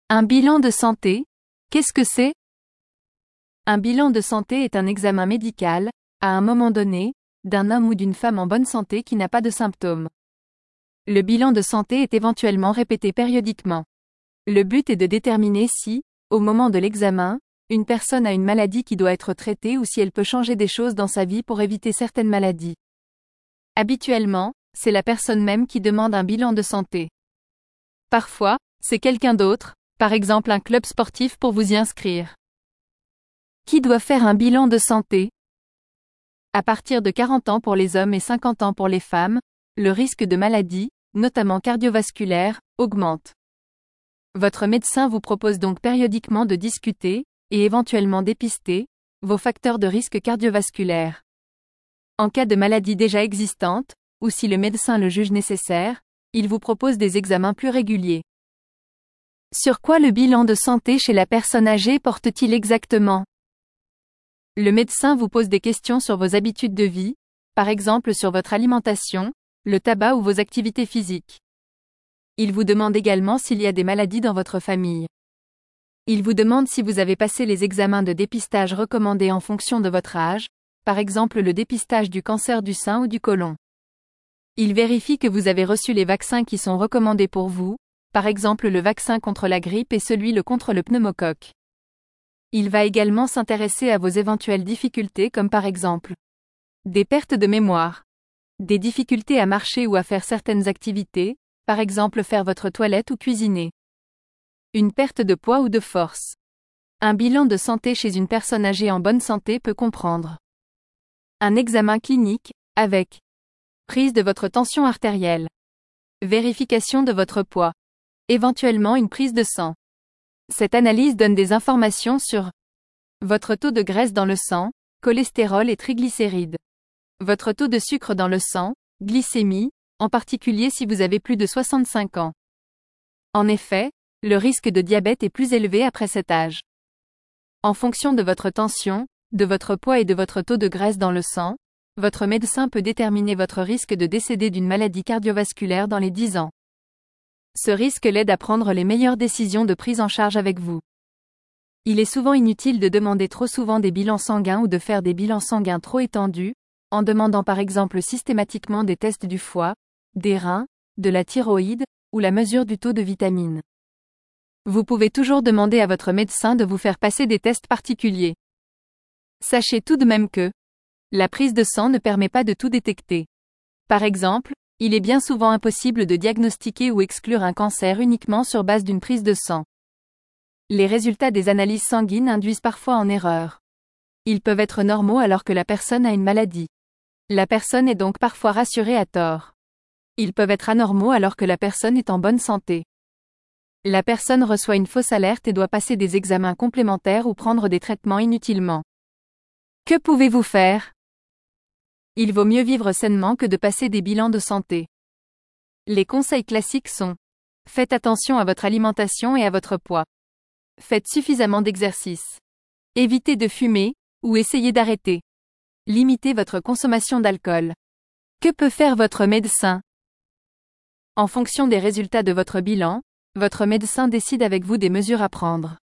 Un bilan de santé, qu'est-ce que c'est? Un bilan de santé est un examen médical, à un moment donné, d'un homme ou d'une femme en bonne santé qui n'a pas de symptômes. Le bilan de santé est éventuellement répété périodiquement. Le but est de déterminer si, au moment de l'examen, une personne a une maladie qui doit être traitée ou si elle peut changer des choses dans sa vie pour éviter certaines maladies. Habituellement, c'est la personne même qui demande un bilan de santé. Parfois, c'est quelqu'un d'autre, par exemple un club sportif pour vous y inscrire. Qui doit faire un bilan de santé? À partir de 40 ans pour les hommes et 50 ans pour les femmes, le risque de maladie, notamment cardiovasculaire, augmente. Votre médecin vous propose donc périodiquement de discuter, et éventuellement dépister, vos facteurs de risque cardiovasculaire. En cas de maladie déjà existante, ou si le médecin le juge nécessaire, il vous propose des examens plus réguliers. Sur quoi le bilan de santé chez la personne âgée porte-t-il exactement? Le médecin vous pose des questions sur vos habitudes de vie, par exemple sur votre alimentation, le tabac ou vos activités physiques. Il vous demande également s'il y a des maladies dans votre famille. Il vous demande si vous avez passé les examens de dépistage recommandés en fonction de votre âge, par exemple le dépistage du cancer du sein ou du côlon. Il vérifie que vous avez reçu les vaccins qui sont recommandés pour vous, par exemple le vaccin contre la grippe et celui contre le pneumocoque. Il va également s'intéresser à vos éventuelles difficultés comme par exemple des pertes de mémoire, des difficultés à marcher ou à faire certaines activités, par exemple faire votre toilette ou cuisiner. Une perte de poids ou de force. Un bilan de santé chez une personne âgée en bonne santé peut comprendre un examen clinique, avec prise de votre tension artérielle, vérification de votre poids, éventuellement une prise de sang. Cette analyse donne des informations sur votre taux de graisse dans le sang, cholestérol et triglycérides, votre taux de sucre dans le sang, glycémie, en particulier si vous avez plus de 65 ans. En effet, le risque de diabète est plus élevé après cet âge. En fonction de votre tension, de votre poids et de votre taux de graisse dans le sang, votre médecin peut déterminer votre risque de décéder d'une maladie cardiovasculaire dans les 10 ans. Ce risque l'aide à prendre les meilleures décisions de prise en charge avec vous. Il est souvent inutile de demander trop souvent des bilans sanguins ou de faire des bilans sanguins trop étendus, en demandant par exemple systématiquement des tests du foie, des reins, de la thyroïde, ou la mesure du taux de vitamines. Vous pouvez toujours demander à votre médecin de vous faire passer des tests particuliers. Sachez tout de même que la prise de sang ne permet pas de tout détecter. Par exemple, il est bien souvent impossible de diagnostiquer ou exclure un cancer uniquement sur base d'une prise de sang. Les résultats des analyses sanguines induisent parfois en erreur. Ils peuvent être normaux alors que la personne a une maladie. La personne est donc parfois rassurée à tort. Ils peuvent être anormaux alors que la personne est en bonne santé. La personne reçoit une fausse alerte et doit passer des examens complémentaires ou prendre des traitements inutilement. Que pouvez-vous faire? Il vaut mieux vivre sainement que de passer des bilans de santé. Les conseils classiques sont: faites attention à votre alimentation et à votre poids. Faites suffisamment d'exercice. Évitez de fumer, ou essayez d'arrêter. Limitez votre consommation d'alcool. Que peut faire votre médecin? En fonction des résultats de votre bilan, votre médecin décide avec vous des mesures à prendre.